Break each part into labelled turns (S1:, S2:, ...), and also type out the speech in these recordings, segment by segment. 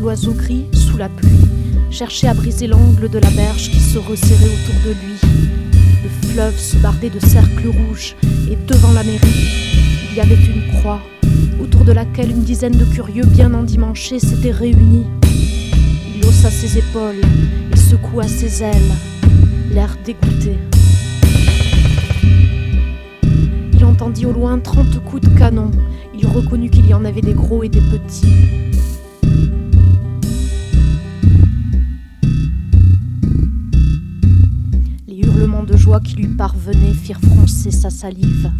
S1: l'oiseau gris, sous la pluie, cherchait à briser l'angle de la berge qui se resserrait autour de lui. Le fleuve se bardait de cercles rouges, et devant la mairie, il y avait une croix, autour de laquelle une dizaine de curieux bien endimanchés s'étaient réunis. Il haussa ses épaules et secoua ses ailes, l'air dégoûté. Il entendit au loin 30 coups de canon. Il reconnut qu'il y en avait des gros et des petits. Les hurlements de joie qui lui parvenaient firent froncer sa salive.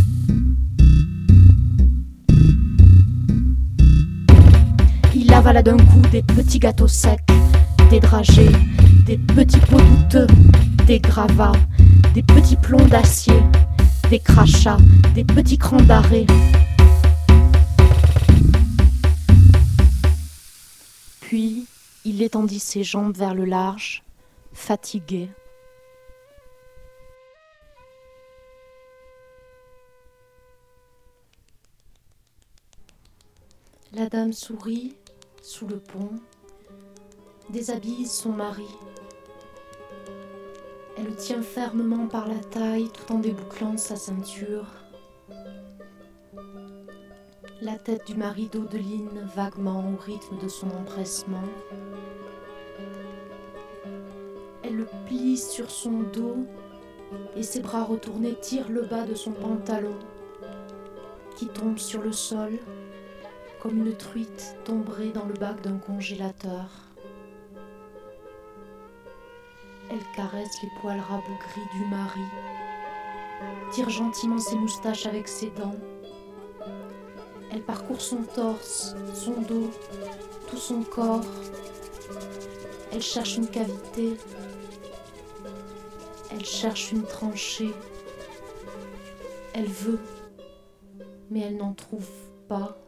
S1: Il avala d'un coup des petits gâteaux secs, des dragées, des petits pots douteux, des gravats, des petits plombs d'acier, des crachats, des petits crans d'arrêt. Puis, il étendit ses jambes vers le large, fatigué. La dame sourit sous le pont, déshabille son mari. Elle le tient fermement par la taille tout en débouclant sa ceinture. La tête du mari dodeline vaguement au rythme de son empressement. Elle le plie sur son dos et ses bras retournés tirent le bas de son pantalon qui tombe sur le sol comme une truite tomberée dans le bac d'un congélateur. Elle caresse les poils rabougris du mari, tire gentiment ses moustaches avec ses dents. Elle parcourt son torse, son dos, tout son corps. Elle cherche une cavité. Elle cherche une tranchée. Elle veut, mais elle n'en trouve pas.